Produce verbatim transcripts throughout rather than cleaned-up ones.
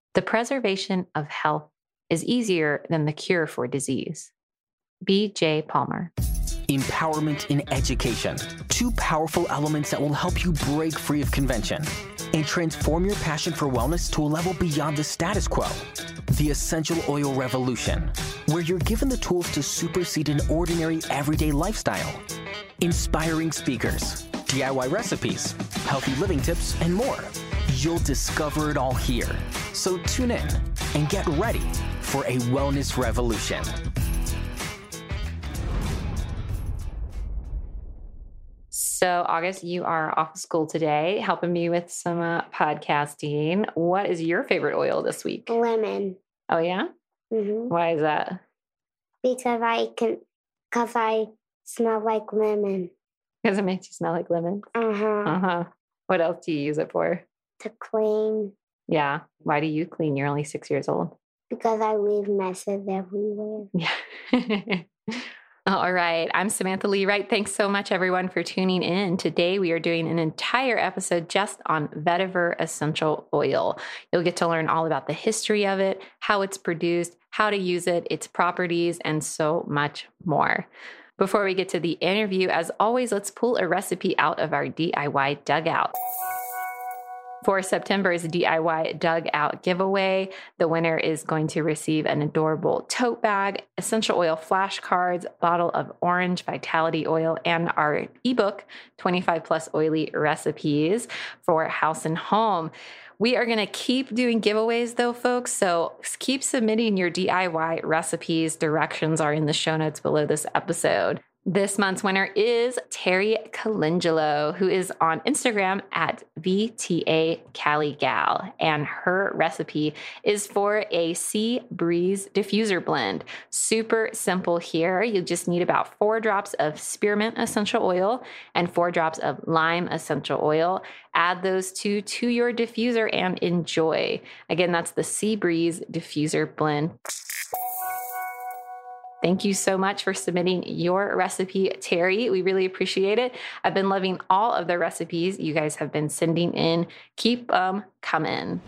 The preservation of health is easier than the cure for disease. B J Palmer. Empowerment in education. Two powerful elements that will help you break free of convention and transform your passion for wellness to a level beyond the status quo. The Essential Oil Revolution, where you're given the tools to supersede an ordinary everyday lifestyle. Inspiring speakers, D I Y recipes, healthy living tips, and more. You'll discover it all here. So tune in and get ready for a wellness revolution. So, August, you are off of school today, helping me with some uh, podcasting. What is your favorite oil this week? Lemon. Oh, yeah? Mm-hmm. Why is that? Because I can, because I smell like lemon. Because it makes you smell like lemon? Uh-huh. Uh-huh. What else do you use it for? To clean. Yeah. Why do you clean? You're only six years old. Because I leave messes everywhere. Yeah. All right. I'm Samantha Lee Wright. Thanks so much, everyone, for tuning in. Today, we are doing an entire episode just on vetiver essential oil. You'll get to learn all about the history of it, how it's produced, how to use it, its properties, and so much more. Before we get to the interview, as always, let's pull a recipe out of our D I Y dugout. For September's D I Y Dugout giveaway, the winner is going to receive an adorable tote bag, essential oil flashcards, bottle of orange vitality oil, and our ebook, twenty-five plus oily recipes for house and home. We are going to keep doing giveaways though, folks, so keep submitting your D I Y recipes. Directions are in the show notes below this episode. This month's winner is Terry Colangelo, who is on Instagram at V T A Cali Gal, and her recipe is for a Sea Breeze diffuser blend. Super simple here. You just need about four drops of spearmint essential oil and four drops of lime essential oil. Add those two to your diffuser and enjoy. Again, that's the Sea Breeze diffuser blend. Thank you so much for submitting your recipe, Terry. We really appreciate it. I've been loving all of the recipes you guys have been sending in. Keep them coming.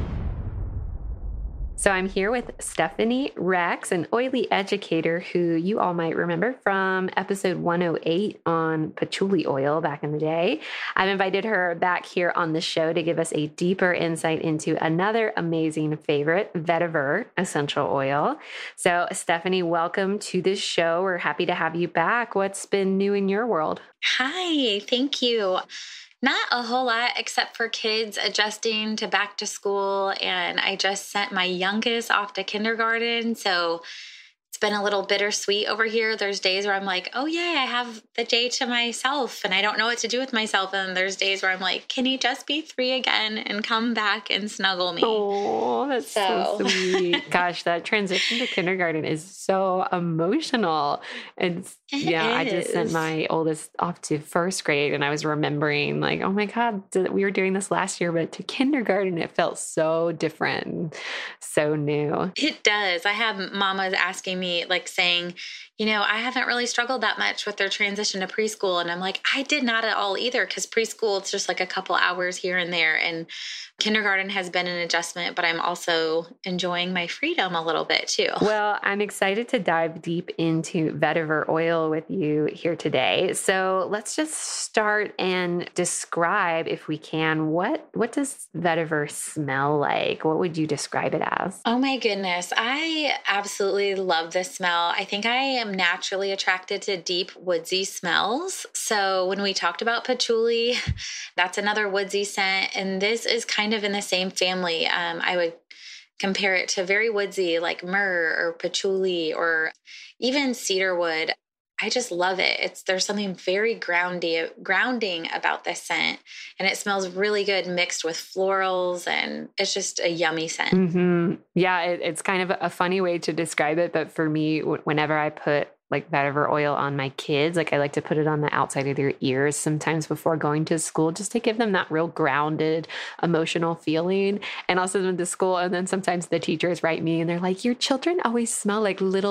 So I'm here with Stephanie Rex, an oily educator who you all might remember from episode one oh eight on patchouli oil back in the day. I've invited her back here on the show to give us a deeper insight into another amazing favorite, vetiver essential oil. So Stephanie, welcome to this show. We're happy to have you back. What's been new in your world? Hi, thank you. Not a whole lot except for kids adjusting to back to school. And I just sent my youngest off to kindergarten. So it's been a little bittersweet over here. There's days where I'm like, oh yeah, I have the day to myself and I don't know what to do with myself. And there's days where I'm like, can he just be three again and come back and snuggle me? Oh, that's so, so sweet. Gosh, that transition to kindergarten is so emotional. And yeah, I just sent my oldest off to first grade and I was remembering like, oh my God, we were doing this last year, but to kindergarten, it felt so different, so new. It does. I have mamas asking me like saying, you know, I haven't really struggled that much with their transition to preschool. And I'm like, I did not at all either, because preschool, it's just like a couple hours here and there. And kindergarten has been an adjustment, but I'm also enjoying my freedom a little bit too. Well, I'm excited to dive deep into vetiver oil with you here today. So let's just start and describe, if we can, what, what does vetiver smell like? What would you describe it as? Oh my goodness. I absolutely love this smell. I think I am naturally attracted to deep woodsy smells. So when we talked about patchouli, that's another woodsy scent. And this is kind of in the same family. Um, I would compare it to very woodsy, like myrrh or patchouli or even cedarwood. I just love it. It's there's something very groundy, grounding about this scent, and it smells really good mixed with florals, and it's just a yummy scent. Mm-hmm. Yeah, it, it's kind of a funny way to describe it, but for me, w- whenever I put like vetiver oil on my kids, like I like to put it on the outside of their ears sometimes before going to school, just to give them that real grounded emotional feeling. And I'll send them to school. And then sometimes the teachers write me and they're like, your children always smell like little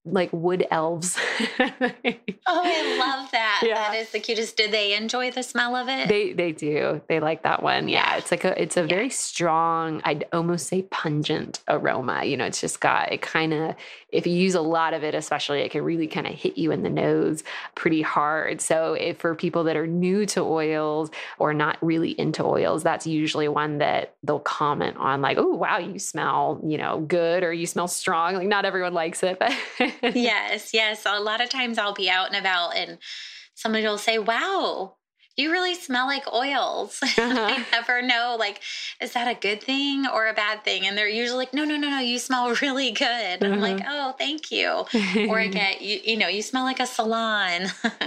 like wood elves. Oh, I love that. Yeah. That is the cutest. Did they enjoy the smell of it? They they do. They like that one. Yeah. Yeah. It's like a it's a Yeah. very strong, I'd almost say pungent aroma. You know, it's just got it kind of, if you use a lot of it, especially, it can really kind of hit you in the nose pretty hard. So if for people that are new to oils or not really into oils, that's usually one that they'll comment on, like, oh, wow, you smell, you know, good, or you smell strong. Like, not everyone likes it, but Yes, yes. A lot of times I'll be out and about and somebody will say, wow, you really smell like oils. Uh-huh. I never know, like, is that a good thing or a bad thing? And they're usually like, no, no, no, no, you smell really good. Uh-huh. I'm like, oh, thank you. Or I get, you, you know, you smell like a salon.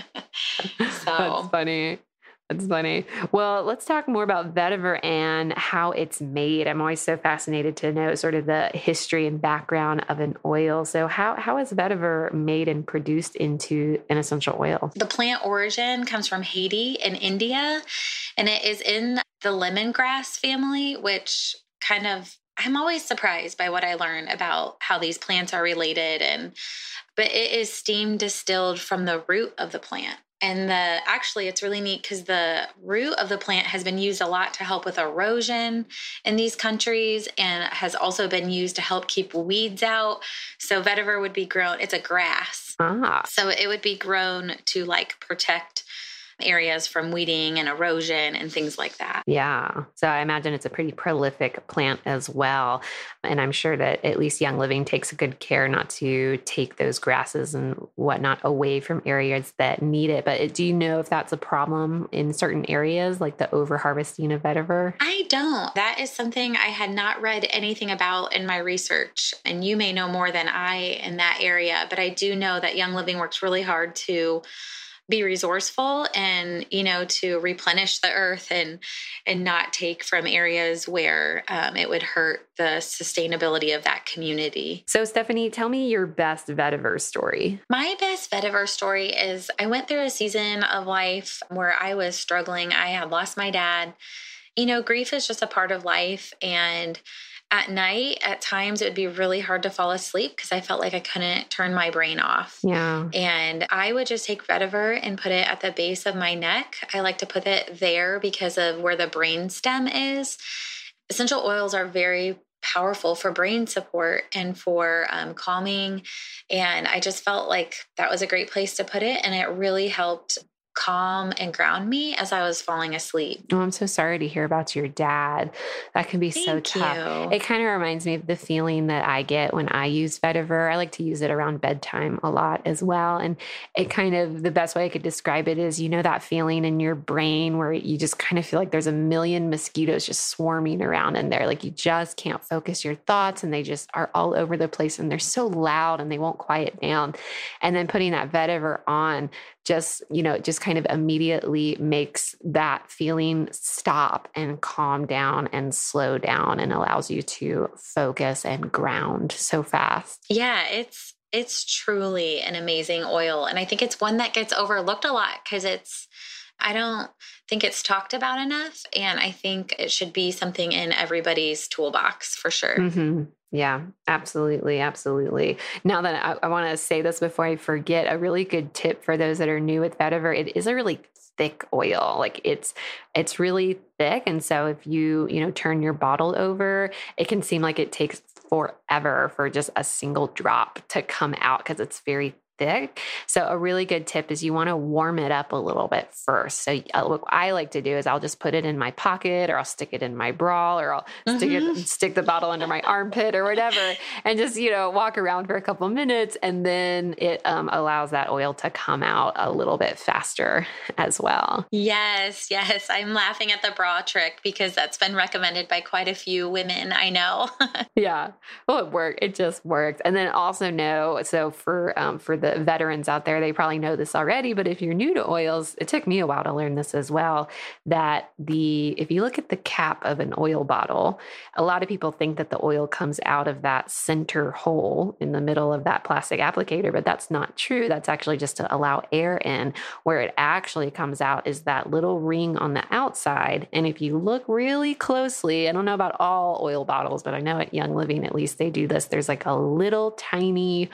So That's funny. That's funny. Well, let's talk more about vetiver and how it's made. I'm always so fascinated to know sort of the history and background of an oil. So how, how is vetiver made and produced into an essential oil? the plant origin comes from Haiti in India, and it is in the lemongrass family, which kind of, I'm always surprised by what I learn about how these plants are related. And, but it is steam distilled from the root of the plant. And the actually, it's really neat because the root of the plant has been used a lot to help with erosion in these countries, and has also been used to help keep weeds out. So vetiver would be grown, it's a grass. Ah, So it would be grown to like protect areas from weeding and erosion and things like that. yeah. So I imagine it's a pretty prolific plant as well. And I'm sure that at least Young Living takes good care not to take those grasses and whatnot away from areas that need it. But do you know if that's a problem in certain areas, like the overharvesting of vetiver? I don't. That is something I had not read anything about in my research. And you may know more than I in that area, but I do know that Young Living works really hard to be resourceful and, you know, to replenish the earth and and not take from areas where um, it would hurt the sustainability of that community. So Stephanie, tell me your best vetiver story. My best vetiver story is I went through a season of life where I was struggling. I had lost my dad. You know, grief is just a part of life. And at night, at times, it would be really hard to fall asleep because I felt like I couldn't turn my brain off. Yeah. And I would just take vetiver and put it at the base of my neck. I like to put it there because of where the brain stem is. Essential oils are very powerful for brain support and for um, calming. And I just felt like that was a great place to put it. And it really helped calm and ground me as I was falling asleep. Oh, I'm so sorry to hear about your dad. That can be so Thank tough. you. It kind of reminds me of the feeling that I get when I use vetiver. I like to use it around bedtime a lot as well. And it kind of, the best way I could describe it is, you know, that feeling in your brain where you just kind of feel like there's a million mosquitoes just swarming around in there. Like you just can't focus your thoughts and they just are all over the place and they're so loud and they won't quiet down. And then putting that vetiver on just, you know, just kind of immediately makes that feeling stop and calm down and slow down and allows you to focus and ground so fast. Yeah, it's it's truly an amazing oil. And I think it's one that gets overlooked a lot because it's, I don't think it's talked about enough. And I think it should be something in everybody's toolbox for sure. Mm-hmm. Yeah, absolutely. Absolutely. Now that I, I want to say this before I forget, a really good tip for those that are new with vetiver, it is a really thick oil. Like it's, it's really thick. And so if you, you know, turn your bottle over, it can seem like it takes forever for just a single drop to come out because it's very thick. So a really good tip is you want to warm it up a little bit first. So uh, what I like to do is I'll just put it in my pocket or I'll stick it in my bra or I'll mm-hmm. stick it, stick the bottle under my armpit or whatever, and just, you know, walk around for a couple minutes. And then it um, allows that oil to come out a little bit faster as well. Yes, yes. I'm laughing at the bra trick because that's been recommended by quite a few women I know. Yeah. Well, it worked. It just worked. And then also know, so for, um, for the veterans out there, they probably know this already, but if you're new to oils, it took me a while to learn this as well, that the, if you look at the cap of an oil bottle, a lot of people think that the oil comes out of that center hole in the middle of that plastic applicator, but that's not true. That's actually just to allow air in. Where it actually comes out is that little ring on the outside. And if you look really closely, I don't know about all oil bottles, but I know at Young Living, at least they do this. There's like a little tiny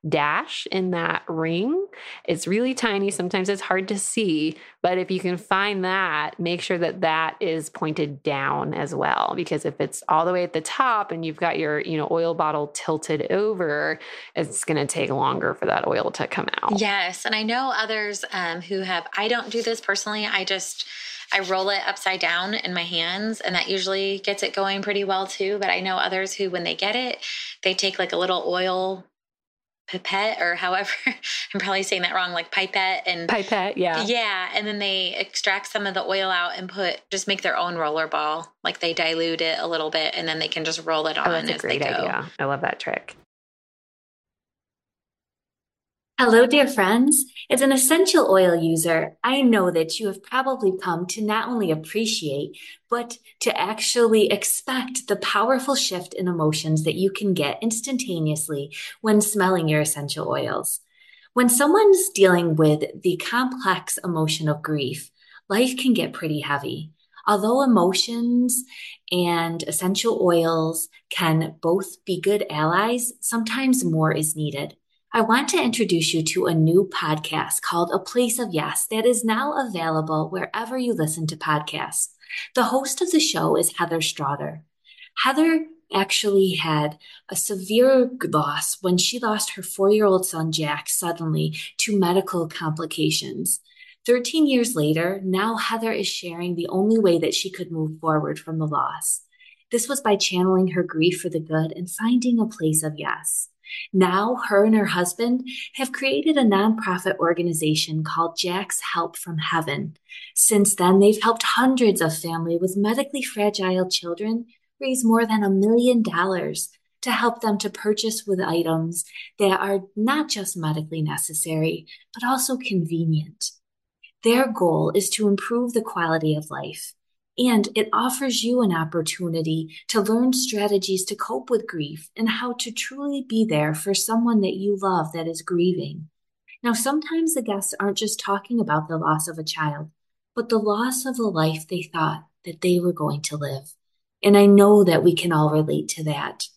dash in that ring. It's really tiny. Sometimes it's hard to see, but if you can find that, make sure that that is pointed down as well, because if it's all the way at the top and you've got your, you know, oil bottle tilted over, it's going to take longer for that oil to come out. Yes. And I know others um, who have, I don't do this personally. I just, I roll it upside down in my hands, and that usually gets it going pretty well too. But I know others who, when they get it, they take like a little oil pipette, or however, I'm probably saying that wrong, like pipette and pipette. Yeah. Yeah. And then they extract some of the oil out and put, just make their own roller ball. Like they dilute it a little bit and then they can just roll it on Oh, that's a as great they go. idea. I love that trick. Hello, dear friends. As an essential oil user, I know that you have probably come to not only appreciate, but to actually expect the powerful shift in emotions that you can get instantaneously when smelling your essential oils. When someone's dealing with the complex emotion of grief, life can get pretty heavy. Although emotions and essential oils can both be good allies, sometimes more is needed. I want to introduce you to a new podcast called A Place of Yes that is now available wherever you listen to podcasts. The host of the show is Heather Strother. Heather actually had a severe loss when she lost her four-year-old son, Jack, suddenly to medical complications. thirteen years later, now Heather is sharing the only way that she could move forward from the loss. This was by channeling her grief for the good and finding a place of yes. Now, her and her husband have created a nonprofit organization called Jack's Help from Heaven. Since then, they've helped hundreds of families with medically fragile children raise more than a million dollars to help them to purchase with items that are not just medically necessary, but also convenient. Their goal is to improve the quality of life. And it offers you an opportunity to learn strategies to cope with grief and how to truly be there for someone that you love that is grieving. Now, sometimes the guests aren't just talking about the loss of a child, but the loss of a life they thought that they were going to live. And I know that we can all relate to that.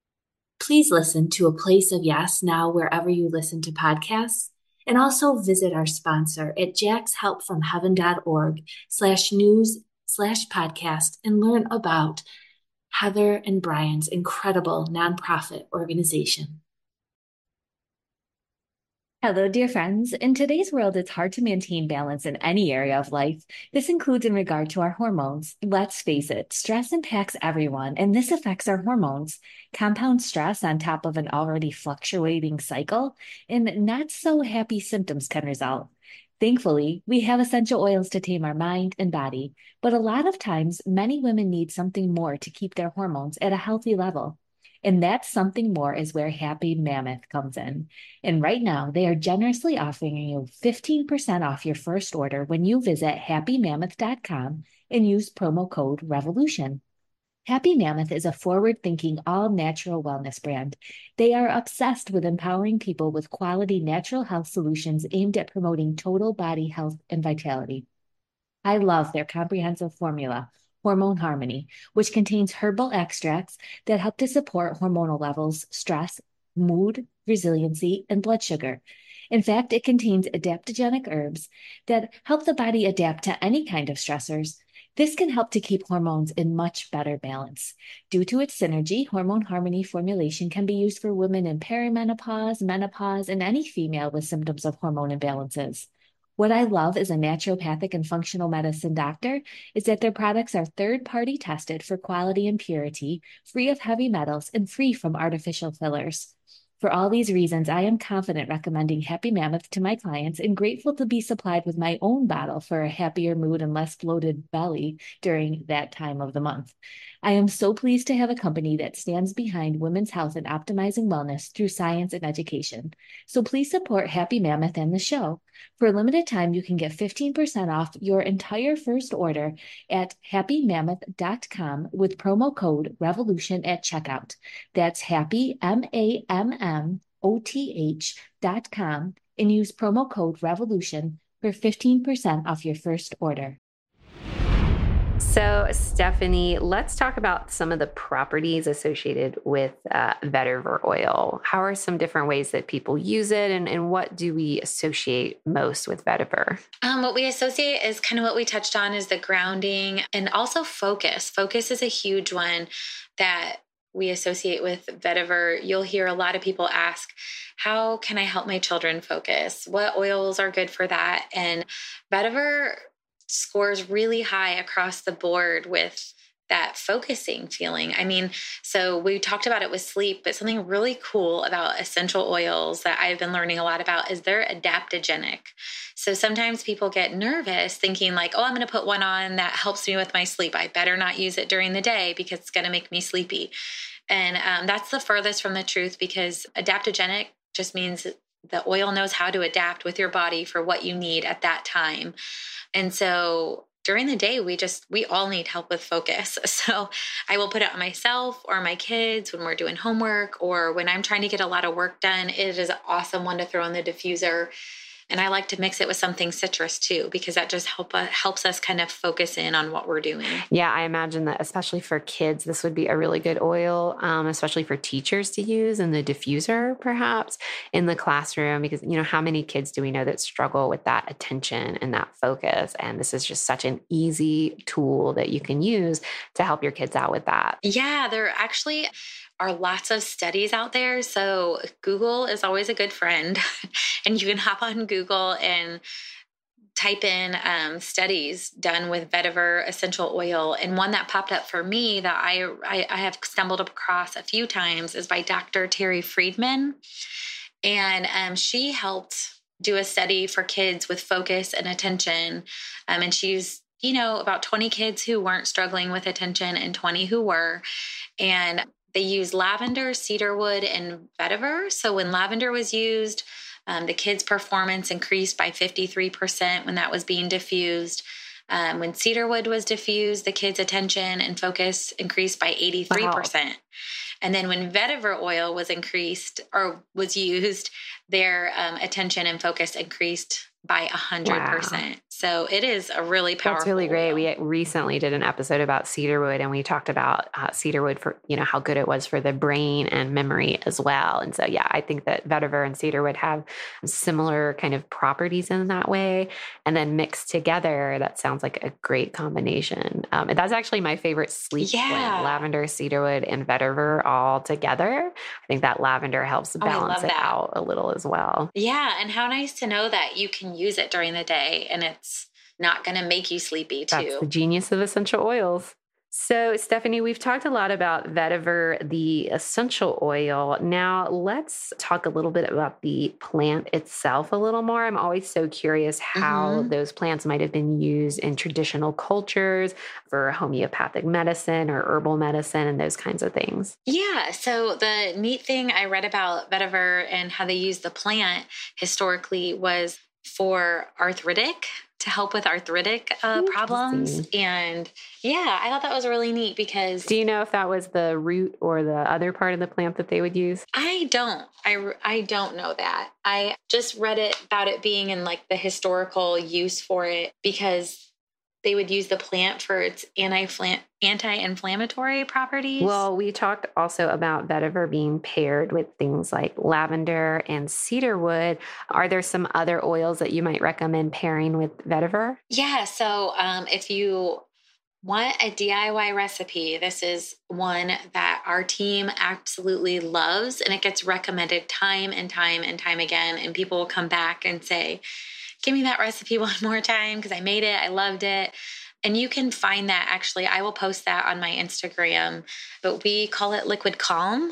Please listen to A Place of Yes now wherever you listen to podcasts. And also visit our sponsor at jackshelpfromheaven.org slash news slash podcast and learn about Heather and Brian's incredible nonprofit organization. Hello, dear friends. In today's world, it's hard to maintain balance in any area of life. This includes in regard to our hormones. Let's face it, stress impacts everyone, and this affects our hormones. Compound stress on top of an already fluctuating cycle, and not so happy symptoms can result. Thankfully, we have essential oils to tame our mind and body, but a lot of times, many women need something more to keep their hormones at a healthy level. And that something more is where Happy Mammoth comes in. And right now, they are generously offering you fifteen percent off your first order when you visit happy mammoth dot com and use promo code REVOLUTION. Happy Mammoth is a forward-thinking, all-natural wellness brand. They are obsessed with empowering people with quality natural health solutions aimed at promoting total body health and vitality. I love their comprehensive formula, Hormone Harmony, which contains herbal extracts that help to support hormonal levels, stress, mood, resiliency, and blood sugar. In fact, it contains adaptogenic herbs that help the body adapt to any kind of stressors. This can help to keep hormones in much better balance. Due to its synergy, Hormone Harmony formulation can be used for women in perimenopause, menopause, and any female with symptoms of hormone imbalances. What I love as a naturopathic and functional medicine doctor is that their products are third-party tested for quality and purity, free of heavy metals, and free from artificial fillers. For all these reasons, I am confident recommending Happy Mammoth to my clients and grateful to be supplied with my own bottle for a happier mood and less bloated belly during that time of the month. I am so pleased to have a company that stands behind women's health and optimizing wellness through science and education. So please support Happy Mammoth and the show. For a limited time, you can get fifteen percent off your entire first order at happy mammoth dot com with promo code REVOLUTION at checkout. That's happy, M A M M O T H dot com, and use promo code REVOLUTION for fifteen percent off your first order. So, Stephanie, let's talk about some of the properties associated with uh, vetiver oil. How are some different ways that people use it, and, and what do we associate most with vetiver? Um, what we associate is kind of what we touched on is the grounding and also focus. Focus is a huge one that we associate with vetiver. You'll hear a lot of people ask, how can I help my children focus? What oils are good for that? And vetiver scores really high across the board with that focusing feeling. I mean, so we talked about it with sleep, but something really cool about essential oils that I've been learning a lot about is they're adaptogenic. So sometimes people get nervous thinking like, oh, I'm going to put one on that helps me with my sleep. I better not use it during the day because it's going to make me sleepy. And um, that's the furthest from the truth, because adaptogenic just means the oil knows how to adapt with your body for what you need at that time. And so during the day, we just, we all need help with focus. So I will put it on myself or my kids when we're doing homework or when I'm trying to get a lot of work done. It is an awesome one to throw in the diffuser. And I like to mix it with something citrus too, because that just help uh, helps us kind of focus in on what we're doing. Yeah, I imagine that especially for kids, this would be a really good oil, um, especially for teachers to use in the diffuser, perhaps in the classroom, because, you know, how many kids do we know that struggle with that attention and that focus? And this is just such an easy tool that you can use to help your kids out with that. Yeah, there actually are lots of studies out there. So Google is always a good friend. And you can hop on Google and type in um, studies done with vetiver essential oil. And one that popped up for me that I, I, I have stumbled across a few times is by Doctor Terry Friedman. And um, she helped do a study for kids with focus and attention. Um, and she used, you know, about twenty kids who weren't struggling with attention and twenty who were. And they used lavender, cedarwood, and vetiver. So when lavender was used, um, the kids' performance increased by fifty-three percent when that was being diffused. Um, when cedarwood was diffused, the kids' attention and focus increased by eighty-three percent. Wow. And then when vetiver oil was increased or was used, their um, attention and focus increased by one hundred percent. Wow. So it is a really powerful That's really great. oil. We recently did an episode about cedarwood, and we talked about uh, cedarwood for, you know, how good it was for the brain and memory as well. And so, yeah, I think that vetiver and cedarwood have similar kind of properties in that way. And then mixed together, that sounds like a great combination. Um, and that's actually my favorite sleep Yeah. blend, lavender, cedarwood, and vetiver all together. I think that lavender helps balance oh, it that. out a little as well. Yeah. And how nice to know that you can use it during the day and it's not going to make you sleepy too. That's the genius of essential oils. So, Stephanie, we've talked a lot about vetiver, the essential oil. Now, let's talk a little bit about the plant itself a little more. I'm always so curious how mm-hmm. those plants might have been used in traditional cultures for homeopathic medicine or herbal medicine and those kinds of things. Yeah. So the neat thing I read about vetiver and how they use the plant historically was for arthritic, to help with arthritic uh, problems. And yeah, I thought that was really neat because... Do you know if that was the root or the other part of the plant that they would use? I don't. I, I don't know that. I just read it about it being in like the historical use for it because they would use the plant for its anti anti-inflammatory properties. Well, we talked also about vetiver being paired with things like lavender and cedarwood. Are there some other oils that you might recommend pairing with vetiver? Yeah. So um, if you want a D I Y recipe, this is one that our team absolutely loves, and it gets recommended time and time and time again. And people will come back and say, give me that recipe one more time because I made it. I loved it. And you can find that actually. I will post that on my Instagram, but we call it Liquid Calm.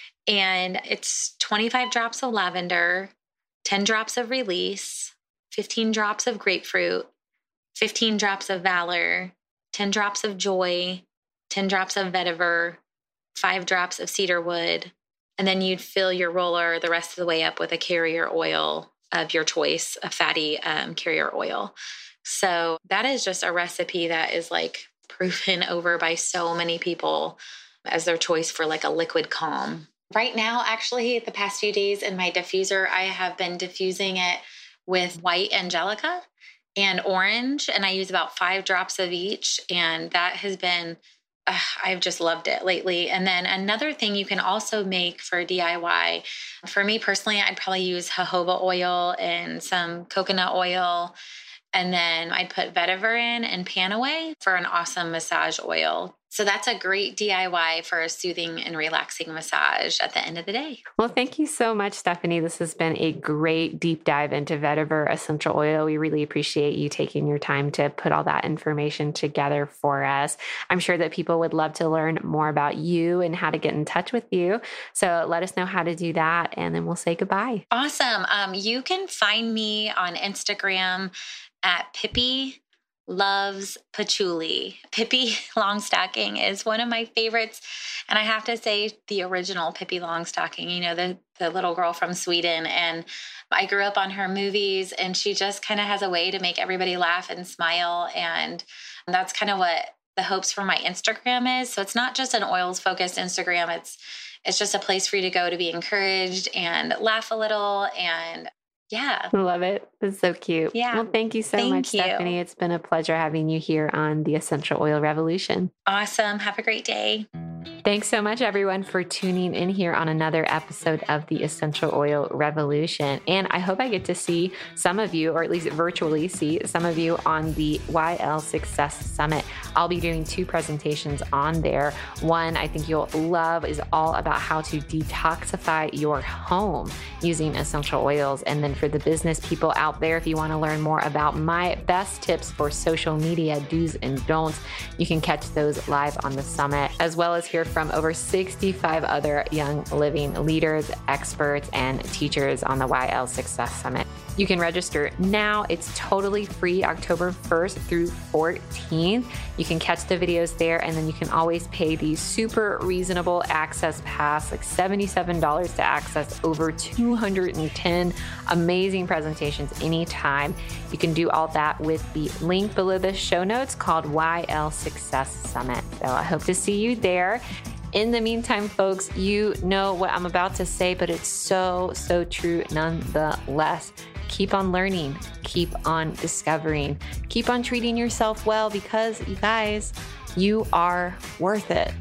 And it's twenty-five drops of lavender, ten drops of release, fifteen drops of grapefruit, fifteen drops of valor, ten drops of joy, ten drops of vetiver, five drops of cedarwood. And then you'd fill your roller the rest of the way up with a carrier oil of your choice, a fatty um, carrier oil. So that is just a recipe that is like proven over by so many people as their choice for like a liquid calm. Right now, actually, the past few days in my diffuser, I have been diffusing it with white angelica. and orange. And I use about five drops of each. And that has been, uh, I've just loved it lately. And then another thing you can also make for D I Y, for me personally, I'd probably use jojoba oil and some coconut oil. And then I'd put vetiver in and Panaway for an awesome massage oil. So that's a great D I Y for a soothing and relaxing massage at the end of the day. Well, thank you so much, Stephanie. This has been a great deep dive into vetiver essential oil. We really appreciate you taking your time to put all that information together for us. I'm sure that people would love to learn more about you and how to get in touch with you. So let us know how to do that, and then we'll say goodbye. Awesome. Um, you can find me on Instagram at Pippi Loves Patchouli. Pippi Longstocking is one of my favorites. And I have to say the original Pippi Longstocking, you know, the, the little girl from Sweden. And I grew up on her movies, and she just kind of has a way to make everybody laugh and smile. And that's kind of what the hopes for my Instagram is. So it's not just an oils focused Instagram. It's, it's just a place for you to go to be encouraged and laugh a little. And yeah. I love it. It's so cute. Yeah. Well, thank you so Thank much, you. Stephanie. It's been a pleasure having you here on the Essential Oil Revolution. Awesome. Have a great day. Thanks so much, everyone, for tuning in here on another episode of the Essential Oil Revolution. And I hope I get to see some of you, or at least virtually see some of you on the Y L Success Summit. I'll be doing two presentations on there. One I think you'll love is all about how to detoxify your home using essential oils. And then for the business people out there, if you want to learn more about my best tips for social media do's and don'ts, you can catch those live on the summit, as well as hear from over sixty-five other young living leaders, experts, and teachers on the Y L Success Summit. You can register now. It's totally free, October first through fourteenth. You can catch the videos there, and then you can always pay the super reasonable access pass, like seventy-seven dollars to access over two hundred ten amazing presentations anytime. You can do all that with the link below the show notes called Y L Success Summit. So I hope to see you there. In the meantime, folks, you know what I'm about to say, but it's so, so true nonetheless. Keep on learning, keep on discovering, keep on treating yourself well, because you guys, you are worth it.